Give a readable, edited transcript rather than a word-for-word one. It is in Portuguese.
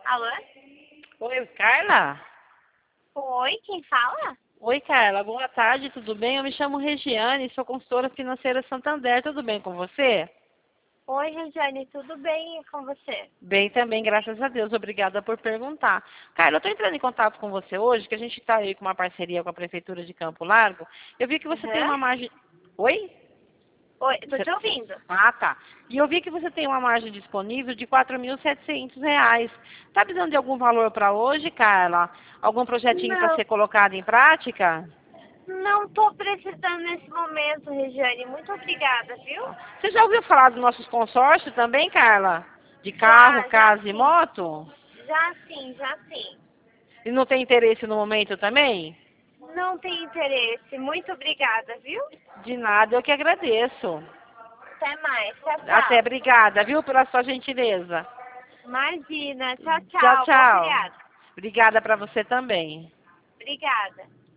Alô? Oi, Carla? Oi, quem fala? Oi, Carla. Boa tarde, tudo bem? Eu me chamo Regiane, sou consultora financeira Santander. Tudo bem com você? Oi, Regiane, tudo bem com você? Bem também, graças a Deus. Obrigada por perguntar. Carla, eu estou entrando em contato com você hoje, que a gente está aí com uma parceria com a Prefeitura de Campo Largo. Eu vi que você tem Aham. uma margem... Oi? Oi, tô Você- te ouvindo. Ah, tá. E eu vi que você tem uma margem disponível de R$ 4.700. Está precisando de algum valor para hoje, Carla? Algum projetinho para Não, ser colocado em prática? não tô precisando nesse momento, Regiane. Muito obrigada, viu? Você já ouviu falar dos nossos consórcios também, Carla? De carro, Já casa e sim. moto? Já sim, já sim. E não tem interesse no momento também? Não tem interesse. Muito obrigada, viu? De nada, eu que agradeço. Até mais. Tchau, Até, tchau. obrigada, viu, pela sua gentileza. Imagina. Tchau, Tchau, tchau. Bom tchau. feriado. Obrigada para você também. Obrigada.